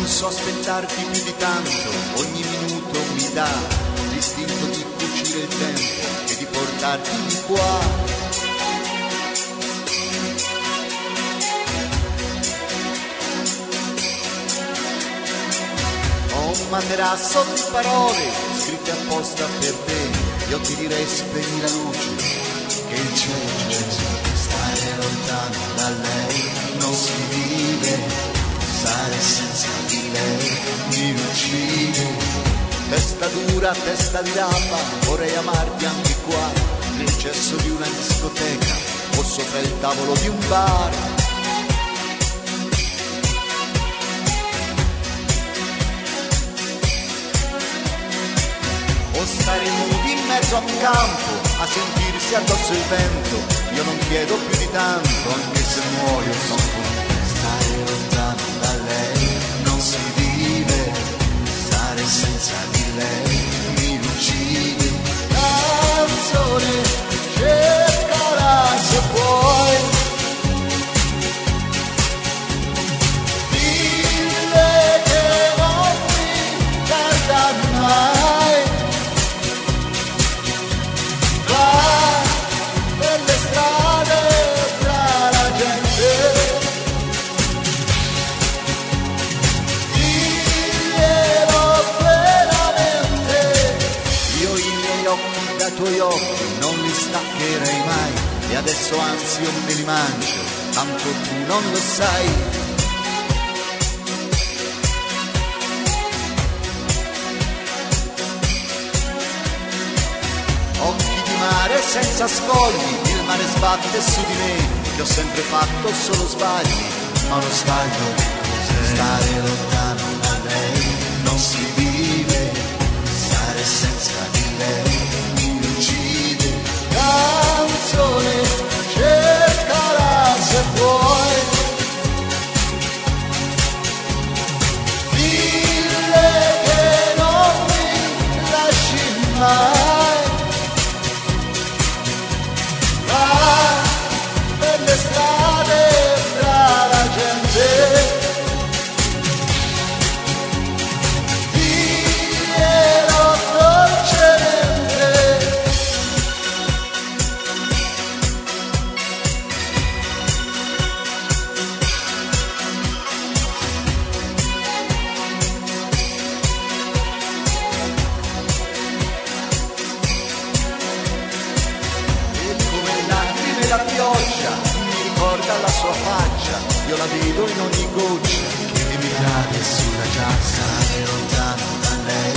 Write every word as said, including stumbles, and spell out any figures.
Non so aspettarti più di tanto, ogni minuto mi dà l'istinto di cucire il tempo e di portarti di qua. Un materasso di parole scritte apposta per te. Io ti direi spegni la luce, che il cielo c'è. Stare lontano da lei non si vive, stare senza di lei mi uccide. Testa dura, testa di rapa, vorrei amarti anche qua, nel cesso di una discoteca o sopra il tavolo di un bar. Stare nudi in mezzo a un campo, a sentirsi addosso il vento. Io non chiedo più di tanto, anche se muoio sono contento. Stare lontano da lei non si vive, stare senza di lei mi uccide. Canzone, cercala se puoi, dille che non mi perda mai. I tuoi occhi non li staccherei mai, e adesso anzi io me li mangio, tanto tu non lo sai. Occhi di mare senza scogli, il mare sbatte su di me, che ho sempre fatto solo sbagli, ma uno sbaglio cos'è? Stare lontano da lei non si vive, stare senza di lei uccide. Canzone, cercala se puoi, dille che non mi lasci mai. Va per le strade tra la gente, diglielo dolcemente. La pioggia mi ricorda la sua faccia, io la vedo in ogni goccia che mi cade sulla giacca. Stare lontano da lei